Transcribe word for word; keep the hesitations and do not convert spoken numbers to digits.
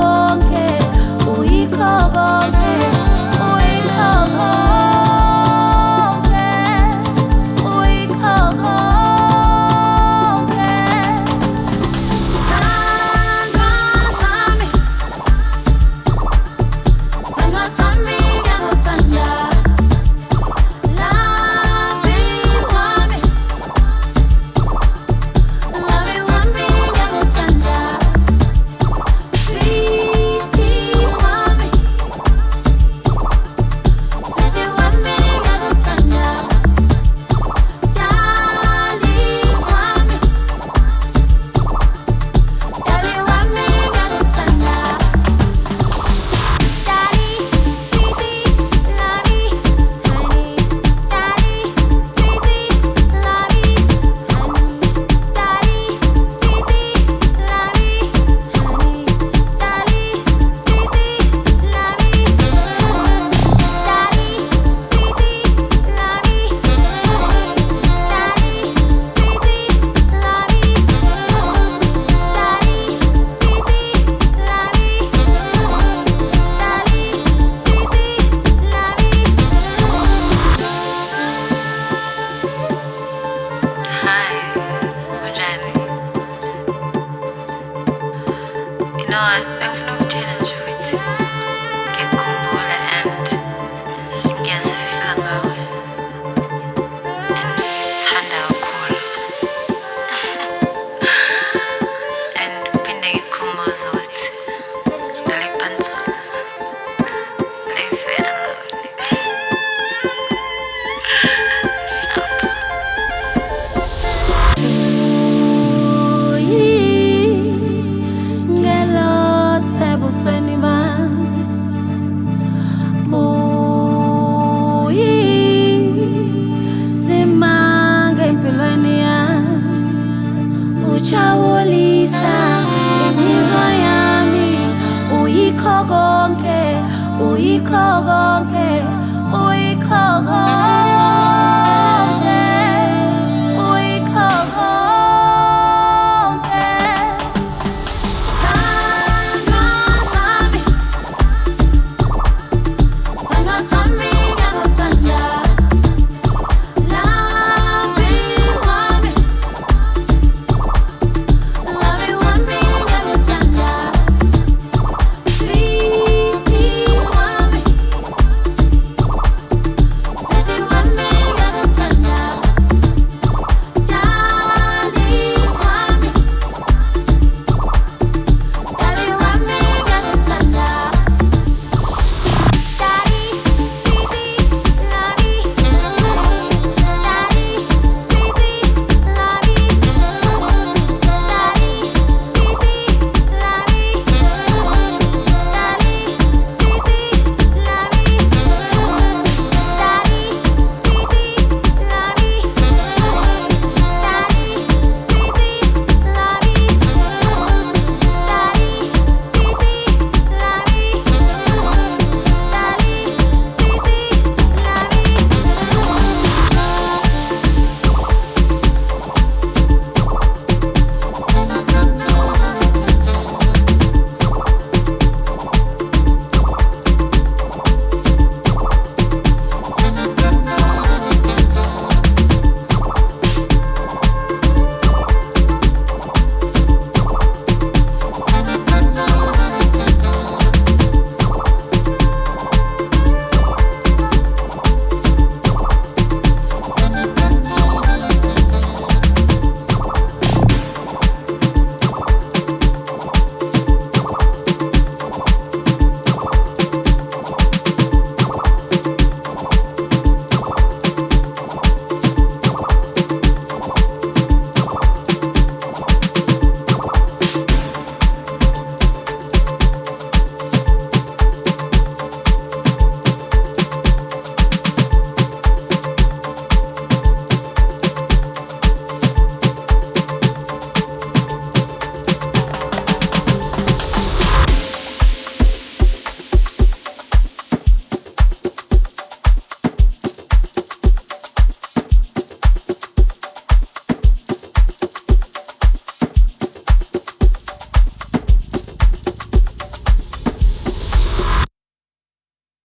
konke, uyikho konke, uyikho konke, uyikho konke. Sandra sami, sandra sami ngiyakuthanda. Lavi wami, lavi wami ngiyakuthanda. Sweetie wami, sweetie wami ngiyakuthanda. Darling wami, darling wami ngiyakuthanda. Daddy, sweetie, lavi, honey. Daddy, sweetie, lavi, honey. Daddy, sweetie, lavi, honey. Daddy, sweetie, lavi, honey. Daddy, sweetie, lavi, honey. Daddy, sweetie, lavi, honey. Daddy, sweetie, lavi, honey. Daddy, sweetie, Hi, Ujani. You know, I spent no challenge with get kumbula and yes, fiflanga and tanda cool and pinde kumbozo with lipanzo lefera sharp. Ngelo sebusweni bami. Uyi, simange empilweni yami. Ujabulisa imizwa yami. Uyikho konke, uyikho konke, uyikho konke.